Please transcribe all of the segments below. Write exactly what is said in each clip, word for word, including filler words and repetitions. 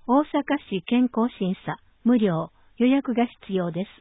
大阪市健康審査、無料、予約が必要です。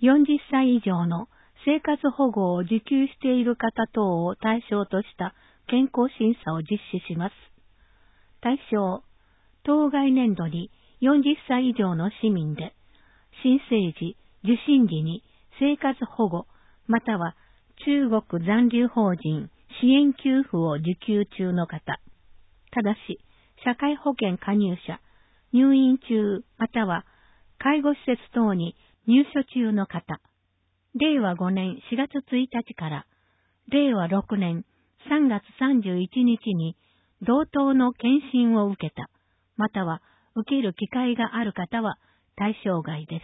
よんじゅっさい以上の生活保護を受給している方等を対象とした健康審査を実施します。対象、当該年度によんじゅっさい以上の市民で、新生児、受診時に生活保護、または中国残留邦人支援給付を受給中の方、ただし、社会保険加入者、入院中、または介護施設等に入所中の方、れいわごねんしがつついたちかられいわろくねんさんがつさんじゅういちにちに同等の検診を受けた、または受ける機会がある方は対象外です。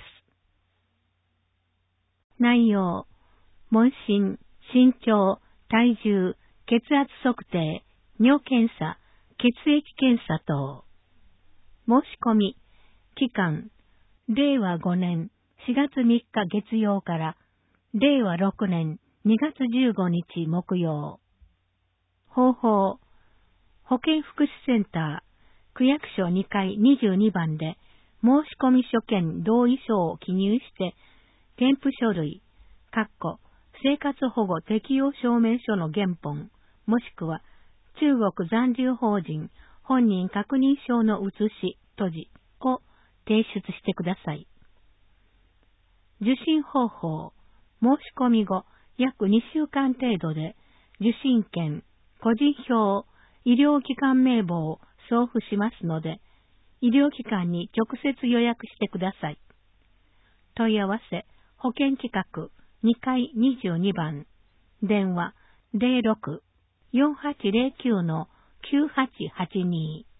内容、問診、身長、体重、血圧測定、尿検査、血液検査等。申し込み、期間、れいわごねんしがつみっか月曜かられいわろくねんにがつじゅうごにち木曜。方法、保健福祉センター、区役所にかいにじゅうにばんで申込書兼同意書を記入して、添付書類、かっこ生活保護適用証明書の原本、もしくは中国残留邦人本人確認証の写し、閉じを提出してください。受診方法、申し込み後約にしゅうかん程度で受診券、個人票、医療機関名簿を送付しますので、医療機関に直接予約してください。問い合わせ、保健企画にかいにじゅうにばん、電話 ゼロろく よんはちゼロきゅう きゅうはちはちに